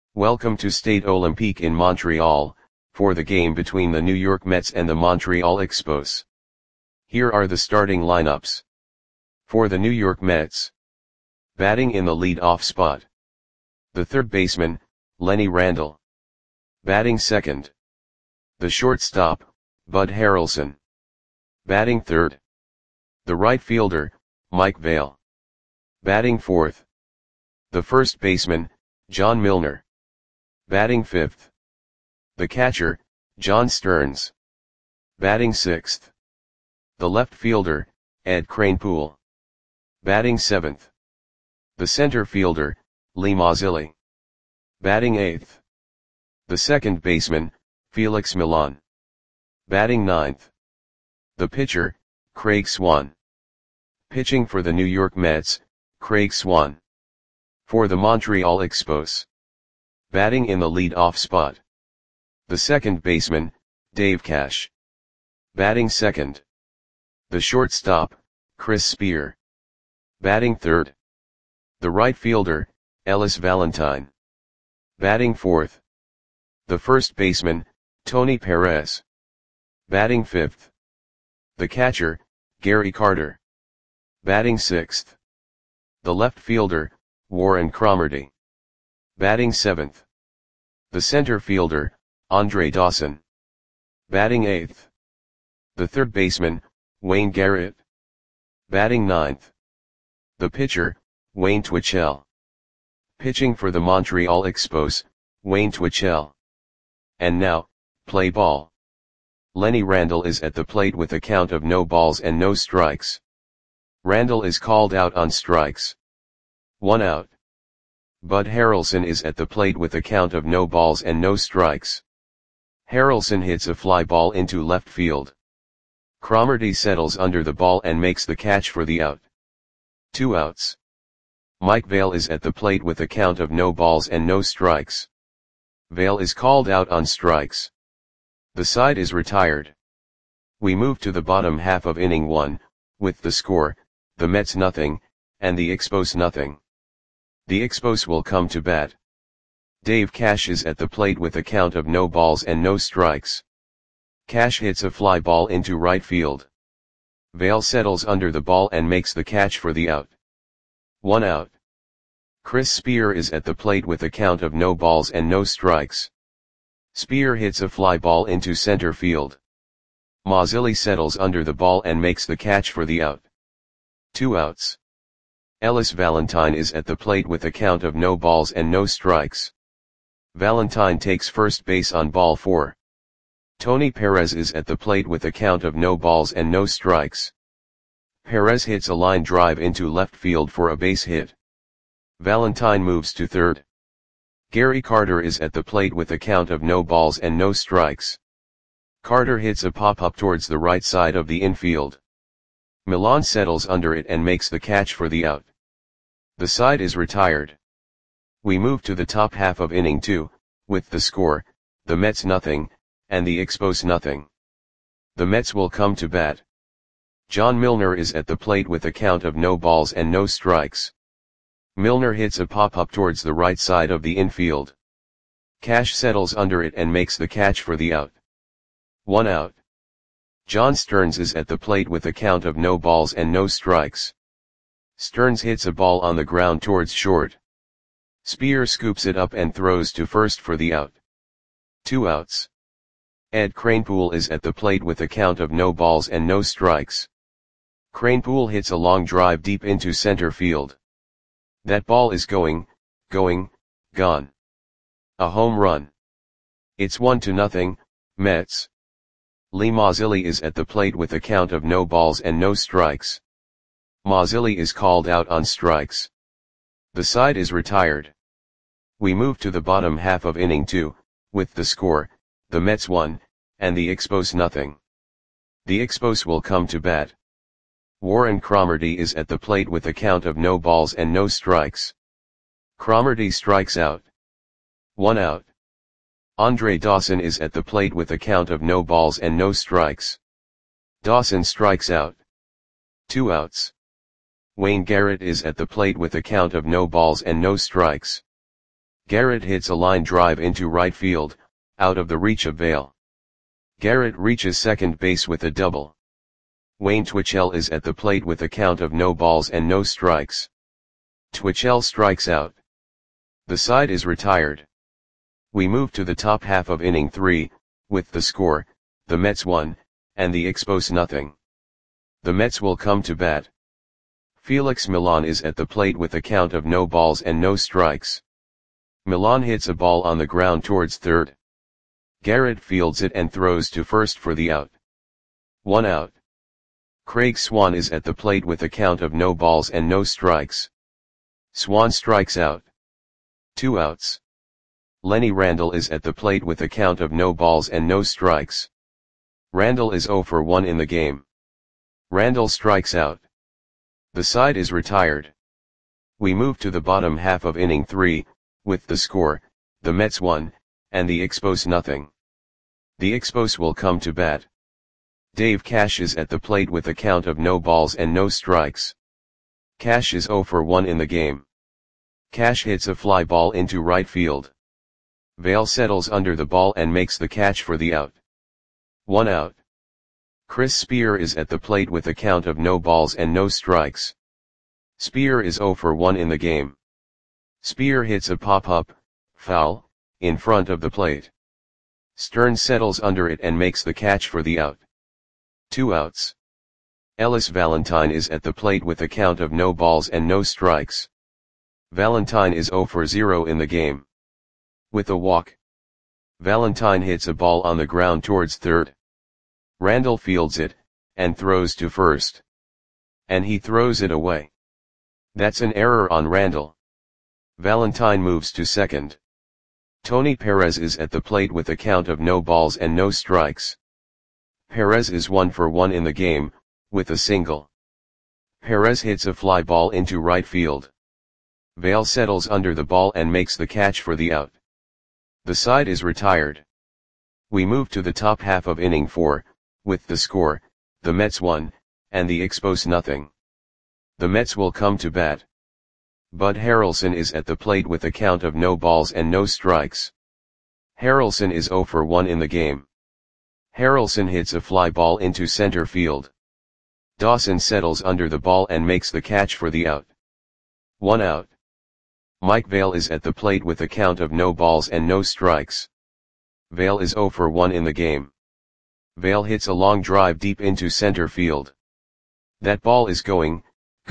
Welcome to Stade Olympique in Montreal, for the game between the New York Mets and the Montreal Expos. Here are the starting lineups. For the New York Mets. Batting in the lead-off spot. The third baseman, Lenny Randle. Batting second. The shortstop, Bud Harrelson. Batting third. The right fielder, Mike Vail. Batting fourth. The first baseman, John Milner. Batting fifth. The catcher, John Stearns. Batting sixth. The left fielder, Ed Kranepool. Batting seventh. The center fielder, Lee Mazzilli. Batting eighth. The second baseman, Felix Millan. Batting ninth. The pitcher, Craig Swan. Pitching for the New York Mets, Craig Swan. For the Montreal Expos. Batting in the lead-off spot. The second baseman, Dave Cash. Batting second. The shortstop, Chris Spear. Batting third. The right fielder, Ellis Valentine. Batting fourth. The first baseman, Tony Perez. Batting fifth. The catcher, Gary Carter. Batting sixth. The left fielder, Warren Cromartie. Batting seventh. The center fielder, Andre Dawson. Batting eighth. The third baseman, Wayne Garrett. Batting ninth. The pitcher, Wayne Twitchell. Pitching for the Montreal Expos, Wayne Twitchell. And now, play ball. Lenny Randle is at the plate with a count of no balls and no strikes. Randle is called out on strikes. 1 out. Bud Harrelson is at the plate with a count of no balls and no strikes. Harrelson hits a fly ball into left field. Cromartie settles under the ball and makes the catch for the out. 2 outs. Mike Vail is at the plate with a count of no balls and no strikes. Vail is called out on strikes. The side is retired. We move to the bottom half of inning 1, with the score, the Mets nothing, and the Expos nothing. The Expos will come to bat. Dave Cash is at the plate with a count of no balls and no strikes. Cash hits a fly ball into right field. Vail settles under the ball and makes the catch for the out. 1 out. Chris Spear is at the plate with a count of no balls and no strikes. Spear hits a fly ball into center field. Mazzilli settles under the ball and makes the catch for the out. 2 outs. Ellis Valentine is at the plate with a count of no balls and no strikes. Valentine takes first base on ball 4. Tony Perez is at the plate with a count of no balls and no strikes. Perez hits a line drive into left field for a base hit. Valentine moves to third. Gary Carter is at the plate with a count of no balls and no strikes. Carter hits a pop-up towards the right side of the infield. Millan settles under it and makes the catch for the out. The side is retired. We move to the top half of inning 2, with the score, the Mets nothing, and the Expos nothing. The Mets will come to bat. John Milner is at the plate with a count of no balls and no strikes. Milner hits a pop-up towards the right side of the infield. Cash settles under it and makes the catch for the out. 1 out. John Stearns is at the plate with a count of no balls and no strikes. Stearns hits a ball on the ground towards short. Spear scoops it up and throws to first for the out. 2 outs. Ed Kranepool is at the plate with a count of no balls and no strikes. Kranepool hits a long drive deep into center field. That ball is gone. A home run. It's 1-0, Mets. Lee Mazzilli is at the plate with a count of no balls and no strikes. Mazzilli is called out on strikes. The side is retired. We move to the bottom half of inning 2, with the score, the Mets 1, and the Expos nothing. The Expos will come to bat. Warren Cromartie is at the plate with a count of no balls and no strikes. Cromartie strikes out. 1 out. Andre Dawson is at the plate with a count of no balls and no strikes. Dawson strikes out. 2 outs. Wayne Garrett is at the plate with a count of no balls and no strikes. Garrett hits a line drive into right field, out of the reach of Vail. Garrett reaches second base with a double. Wayne Twitchell is at the plate with a count of no balls and no strikes. Twitchell strikes out. The side is retired. We move to the top half of inning 3, with the score, the Mets 1, and the Expos nothing. The Mets will come to bat. Felix Millan is at the plate with a count of no balls and no strikes. Millan hits a ball on the ground towards third. Garrett fields it and throws to first for the out. 1 out. Craig Swan is at the plate with a count of no balls and no strikes. Swan strikes out. 2 outs. Lenny Randle is at the plate with a count of no balls and no strikes. Randle is 0 for 1 in the game. Randle strikes out. The side is retired. We move to the bottom half of inning 3, with the score, the Mets 1, and the Expos nothing. The Expos will come to bat. Dave Cash is at the plate with a count of no balls and no strikes. Cash is 0 for 1 in the game. Cash hits a fly ball into right field. Vail settles under the ball and makes the catch for the out. 1 out. Chris Spear is at the plate with a count of no balls and no strikes. Spear is 0 for 1 in the game. Spear hits a pop-up, foul, in front of the plate. Stearns settles under it and makes the catch for the out. 2 outs. Ellis Valentine is at the plate with a count of no balls and no strikes. Valentine is 0 for 0 in the game. With a walk. Valentine hits a ball on the ground towards third. Randle fields it, and throws to first. And he throws it away. That's an error on Randle. Valentine moves to second. Tony Perez is at the plate with a count of no balls and no strikes. Perez is 1 for 1 in the game, with a single. Perez hits a fly ball into right field. Vail settles under the ball and makes the catch for the out. The side is retired. We move to the top half of inning 4, with the score, the Mets 1, and the Expos nothing. The Mets will come to bat. Bud Harrelson is at the plate with a count of no balls and no strikes. Harrelson is 0 for 1 in the game. Harrelson hits a fly ball into center field. Dawson settles under the ball and makes the catch for the out. 1 out. Mike Vail is at the plate with a count of no balls and no strikes. Vail is 0 for 1 in the game. Vail hits a long drive deep into center field. That ball is gone.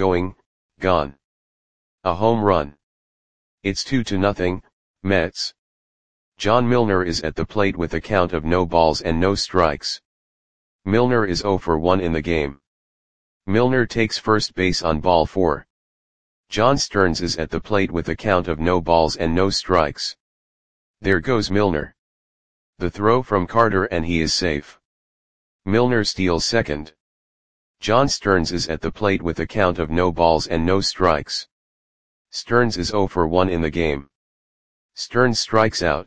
A home run. It's 2-0, Mets. John Milner is at the plate with a count of no balls and no strikes. Milner is 0 for 1 in the game. Milner takes first base on ball 4. John Stearns is at the plate with a count of no balls and no strikes. There goes Milner. The throw from Carter and he is safe. Milner steals second. John Stearns is at the plate with a count of no balls and no strikes. Stearns is 0 for 1 in the game. Stearns strikes out.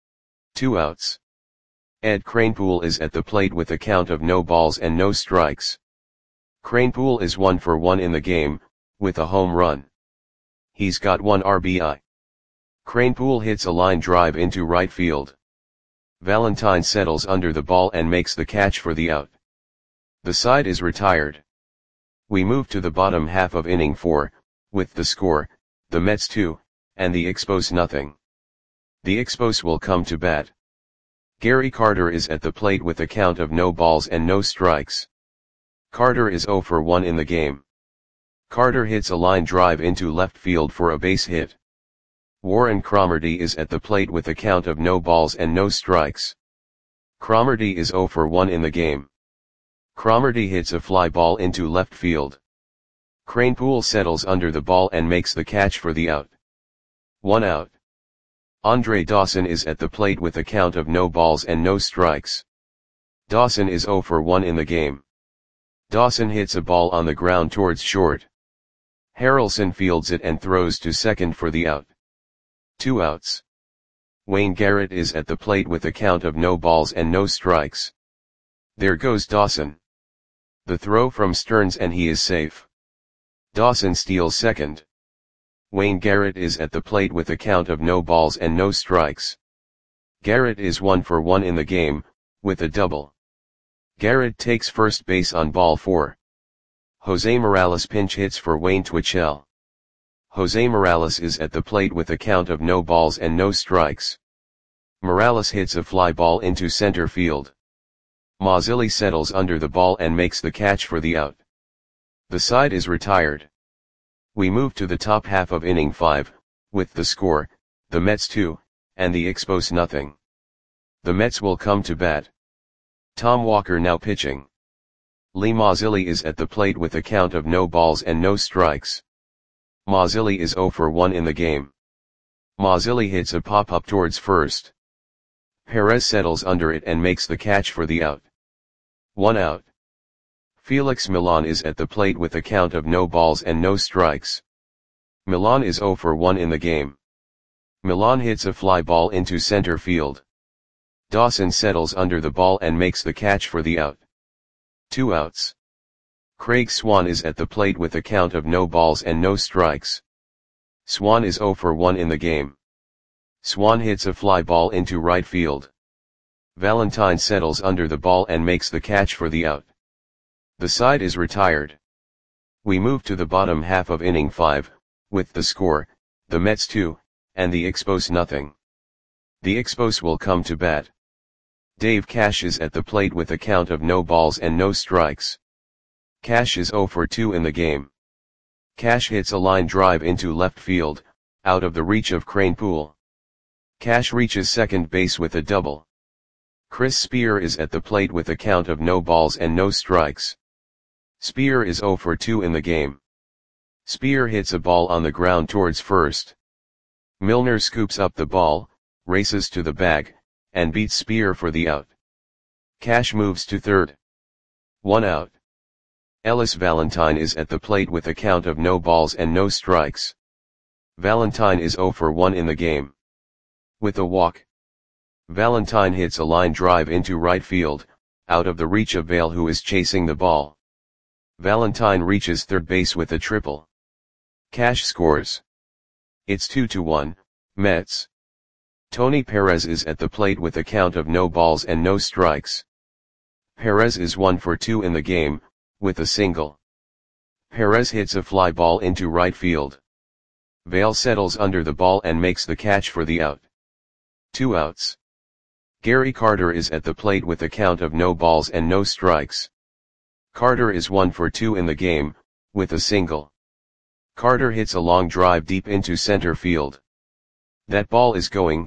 2 outs. Ed Kranepool is at the plate with a count of no balls and no strikes. Kranepool is 1 for 1 in the game, with a home run. He's got 1 RBI. Kranepool hits a line drive into right field. Valentine settles under the ball and makes the catch for the out. The side is retired. We move to the bottom half of inning 4, with the score, the Mets 2, and the Expos nothing. The Expos will come to bat. Gary Carter is at the plate with a count of no balls and no strikes. Carter is 0 for 1 in the game. Carter hits a line drive into left field for a base hit. Warren Cromartie is at the plate with a count of no balls and no strikes. Cromartie is 0 for 1 in the game. Cromartie hits a fly ball into left field. Kranepool settles under the ball and makes the catch for the out. 1 out. Andre Dawson is at the plate with a count of no balls and no strikes. Dawson is 0 for 1 in the game. Dawson hits a ball on the ground towards short. Harrelson fields it and throws to second for the out. 2 outs. Wayne Garrett is at the plate with a count of no balls and no strikes. There goes Dawson. The throw from Stearns and he is safe. Dawson steals second. Wayne Garrett is at the plate with a count of no balls and no strikes. Garrett is 1 for 1 in the game, with a double. Garrett takes first base on ball 4. Jose Morales pinch hits for Wayne Twitchell. Jose Morales is at the plate with a count of no balls and no strikes. Morales hits a fly ball into center field. Mazzilli settles under the ball and makes the catch for the out. The side is retired. We move to the top half of inning 5, with the score, the Mets 2, and the Expos nothing. The Mets will come to bat. Tom Walker now pitching. Lee Mazzilli is at the plate with a count of no balls and no strikes. Mazzilli is 0 for 1 in the game. Mazzilli hits a pop-up towards first. Perez settles under it and makes the catch for the out. 1 out. Felix Millan is at the plate with a count of no balls and no strikes. Millan is 0 for 1 in the game. Millan hits a fly ball into center field. Dawson settles under the ball and makes the catch for the out. 2 outs. Craig Swan is at the plate with a count of no balls and no strikes. Swan is 0 for 1 in the game. Swan hits a fly ball into right field. Valentine settles under the ball and makes the catch for the out. The side is retired. We move to the bottom half of inning 5, with the score, the Mets 2, and the Expos nothing. The Expos will come to bat. Dave Cash is at the plate with a count of no balls and no strikes. Cash is 0 for 2 in the game. Cash hits a line drive into left field, out of the reach of Kranepool. Cash reaches second base with a double. Chris Spear is at the plate with a count of no balls and no strikes. Spear is 0 for 2 in the game. Spear hits a ball on the ground towards first. Milner scoops up the ball, races to the bag, and beats Spear for the out. Cash moves to third. 1 out. Ellis Valentine is at the plate with a count of no balls and no strikes. Valentine is 0 for 1 in the game. With a walk. Valentine hits a line drive into right field, out of the reach of Vail, who is chasing the ball. Valentine reaches third base with a triple. Cash scores. It's 2-1, Mets. Tony Perez is at the plate with a count of no balls and no strikes. Perez is 1 for 2 in the game, with a single. Perez hits a fly ball into right field. Vail settles under the ball and makes the catch for the out. 2 outs. Gary Carter is at the plate with a count of no balls and no strikes. Carter is 1 for 2 in the game, with a single. Carter hits a long drive deep into center field. That ball is gone.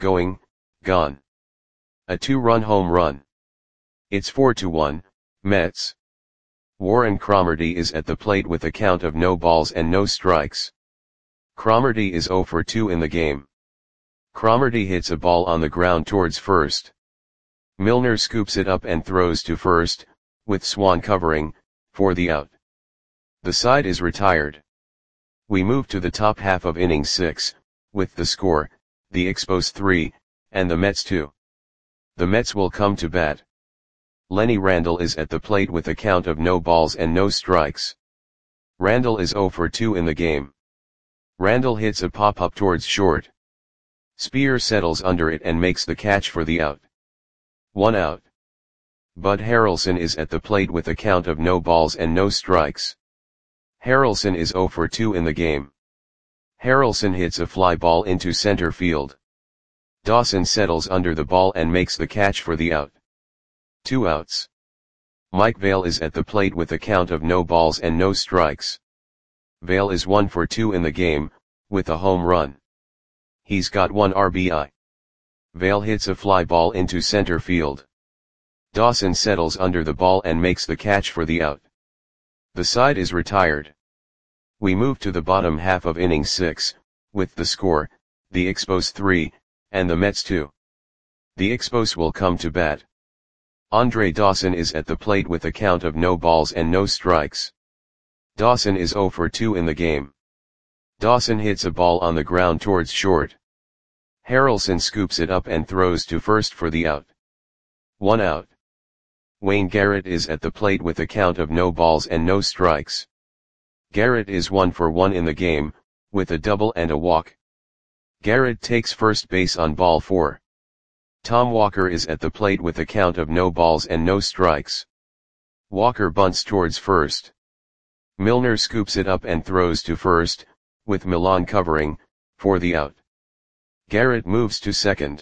A 2-run home run. It's 4-1, Mets. Warren Cromartie is at the plate with a count of no balls and no strikes. Cromartie is 0 for 2 in the game. Cromartie hits a ball on the ground towards first. Milner scoops it up and throws to first, with Swan covering, for the out. The side is retired. We move to the top half of inning 6, with the score, the Expos 3, and the Mets 2. The Mets will come to bat. Lenny Randle is at the plate with a count of no balls and no strikes. Randle is 0 for 2 in the game. Randle hits a pop-up towards short. Spear settles under it and makes the catch for the out. 1 out. Bud Harrelson is at the plate with a count of no balls and no strikes. Harrelson is 0 for 2 in the game. Harrelson hits a fly ball into center field. Dawson settles under the ball and makes the catch for the out. 2 outs. Mike Vail is at the plate with a count of no balls and no strikes. Vail is 1 for 2 in the game, with a home run. He's got 1 RBI. Vail hits a fly ball into center field. Dawson settles under the ball and makes the catch for the out. The side is retired. We move to the bottom half of inning 6, with the score, the Expos 3, and the Mets 2. The Expos will come to bat. Andre Dawson is at the plate with a count of no balls and no strikes. Dawson is 0 for 2 in the game. Dawson hits a ball on the ground towards short. Harrelson scoops it up and throws to first for the out. 1 out. Wayne Garrett is at the plate with a count of no balls and no strikes. Garrett is 1 for 1 in the game, with a double and a walk. Garrett takes first base on ball 4. Tom Walker is at the plate with a count of no balls and no strikes. Walker bunts towards first. Milner scoops it up and throws to first, with Millan covering, for the out. Garrett moves to second.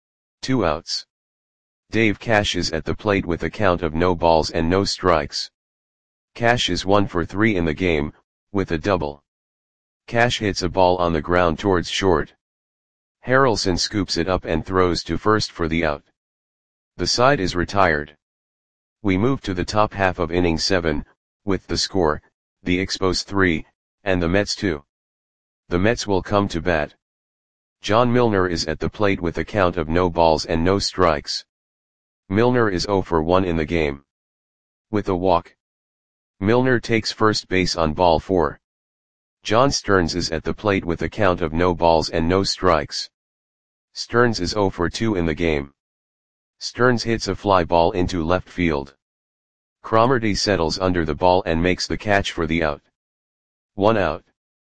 2 outs. Dave Cash is at the plate with a count of no balls and no strikes. Cash is 1 for 3 in the game, with a double. Cash hits a ball on the ground towards short. Harrelson scoops it up and throws to first for the out. The side is retired. We move to the top half of inning 7, with the score, the Expos 3, and the Mets 2. The Mets will come to bat. John Milner is at the plate with a count of no balls and no strikes. Milner is 0 for 1 in the game. With a walk. Milner takes first base on ball 4. John Stearns is at the plate with a count of no balls and no strikes. Stearns is 0 for 2 in the game. Stearns hits a fly ball into left field. Cromartie settles under the ball and makes the catch for the out. 1 out.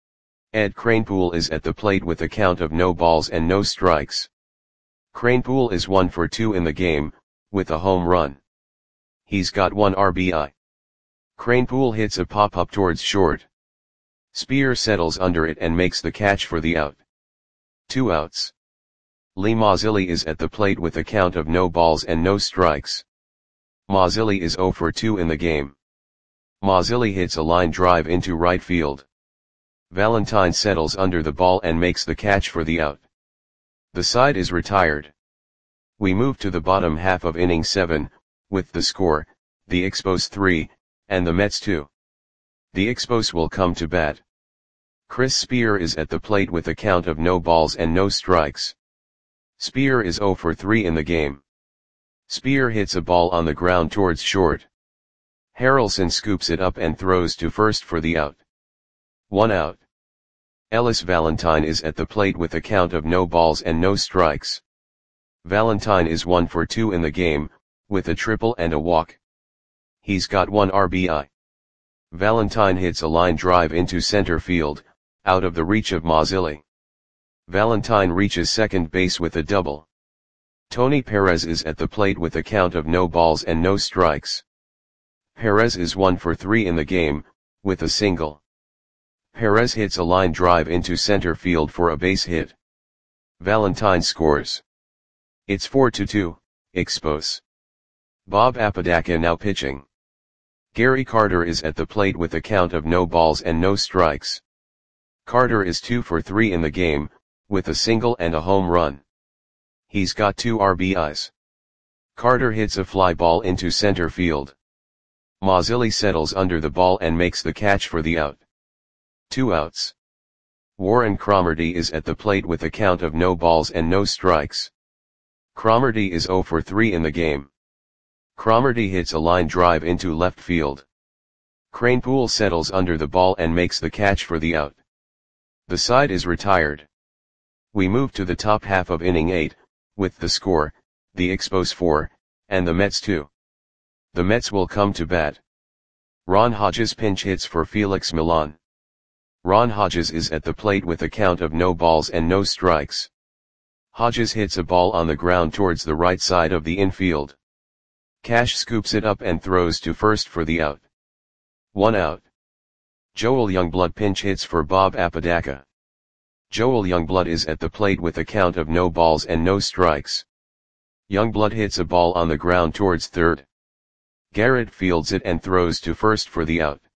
Ed Kranepool is at the plate with a count of no balls and no strikes. Kranepool is 1 for 2 in the game, with a home run. He's got 1 RBI. Kranepool hits a pop-up towards short. Spear settles under it and makes the catch for the out. 2 outs. Lee Mazzilli is at the plate with a count of no balls and no strikes. Mazzilli is 0 for 2 in the game. Mazzilli hits a line drive into right field. Valentine settles under the ball and makes the catch for the out. The side is retired. We move to the bottom half of inning 7, with the score, the Expos 3, and the Mets 2. The Expos will come to bat. Chris Spear is at the plate with a count of no balls and no strikes. Spear is 0 for 3 in the game. Spear hits a ball on the ground towards short. Harrelson scoops it up and throws to first for the out. 1 out. Ellis Valentine is at the plate with a count of no balls and no strikes. Valentine is 1 for 2 in the game, with a triple and a walk. He's got 1 RBI. Valentine hits a line drive into center field, out of the reach of Mazzilli. Valentine reaches second base with a double. Tony Perez is at the plate with a count of no balls and no strikes. Perez is 1 for 3 in the game, with a single. Perez hits a line drive into center field for a base hit. Valentine scores. It's 4-2, Expos. Bob Apodaca now pitching. Gary Carter is at the plate with a count of no balls and no strikes. Carter is 2 for 3 in the game, with a single and a home run. He's got 2 RBIs. Carter hits a fly ball into center field. Mazzilli settles under the ball and makes the catch for the out. 2 outs. Warren Cromartie is at the plate with a count of no balls and no strikes. Cromartie is 0 for 3 in the game. Cromartie hits a line drive into left field. Kranepool settles under the ball and makes the catch for the out. The side is retired. We move to the top half of inning 8, with the score, the Expos 4, and the Mets 2. The Mets will come to bat. Ron Hodges pinch hits for Felix Millan. Ron Hodges is at the plate with a count of no balls and no strikes. Hodges hits a ball on the ground towards the right side of the infield. Cash scoops it up and throws to first for the out. 1 out. Joel Youngblood pinch hits for Bob Apodaca. Joel Youngblood is at the plate with a count of no balls and no strikes. Youngblood hits a ball on the ground towards third. Garrett fields it and throws to first for the out.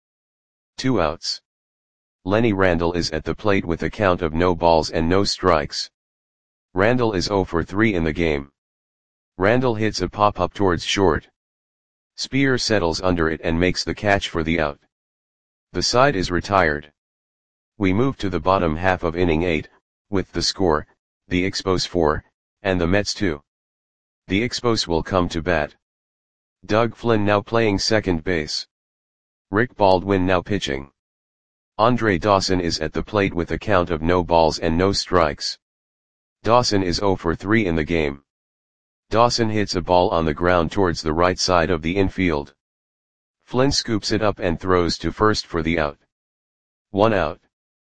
2 outs. Lenny Randle is at the plate with a count of no balls and no strikes. Randle is 0 for 3 in the game. Randle hits a pop-up towards short. Spear settles under it and makes the catch for the out. The side is retired. We move to the bottom half of inning 8, with the score, the Expos 4, and the Mets 2. The Expos will come to bat. Doug Flynn now playing second base. Rick Baldwin now pitching. Andre Dawson is at the plate with a count of no balls and no strikes. Dawson is 0 for 3 in the game. Dawson hits a ball on the ground towards the right side of the infield. Flynn scoops it up and throws to first for the out. 1 out.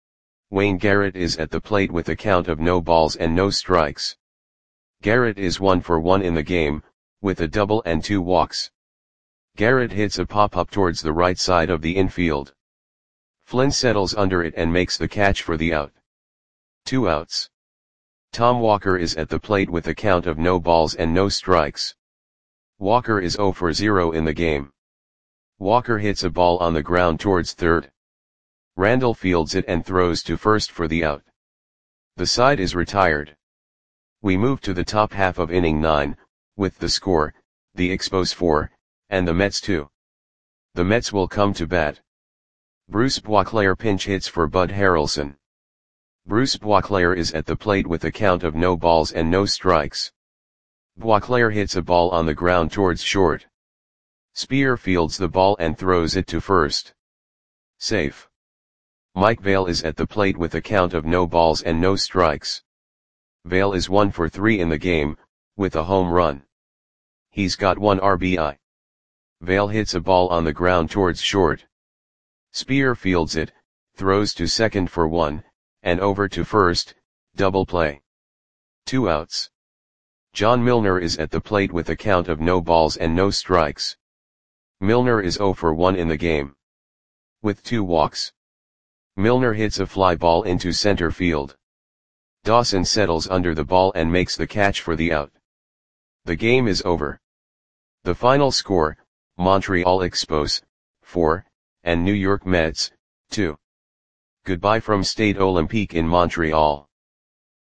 Wayne Garrett is at the plate with a count of no balls and no strikes. Garrett is 1 for 1 in the game, with a double and 2 walks. Garrett hits a pop-up towards the right side of the infield. Flynn settles under it and makes the catch for the out. 2 outs. Tom Walker is at the plate with a count of no balls and no strikes. Walker is 0 for 0 in the game. Walker hits a ball on the ground towards third. Randall fields it and throws to first for the out. The side is retired. We move to the top half of inning 9, with the score, the Expos 4, and the Mets 2. The Mets will come to bat. Bruce Boisclair pinch hits for Bud Harrelson. Bruce Boisclair is at the plate with a count of no balls and no strikes. Boisclair hits a ball on the ground towards short. Spear fields the ball and throws it to first. Safe. Mike Vail is at the plate with a count of no balls and no strikes. Vail is 1 for 3 in the game, with a home run. He's got 1 RBI. Vail hits a ball on the ground towards short. Spear fields it, throws to second for 1, and over to first, double play. 2 outs. John Milner is at the plate with a count of no balls and no strikes. Milner is 0 for 1 in the game. With 2 walks. Milner hits a fly ball into center field. Dawson settles under the ball and makes the catch for the out. The game is over. The final score, Montreal Expos, 4, and New York Mets, 2. Goodbye from Stade Olympique in Montreal.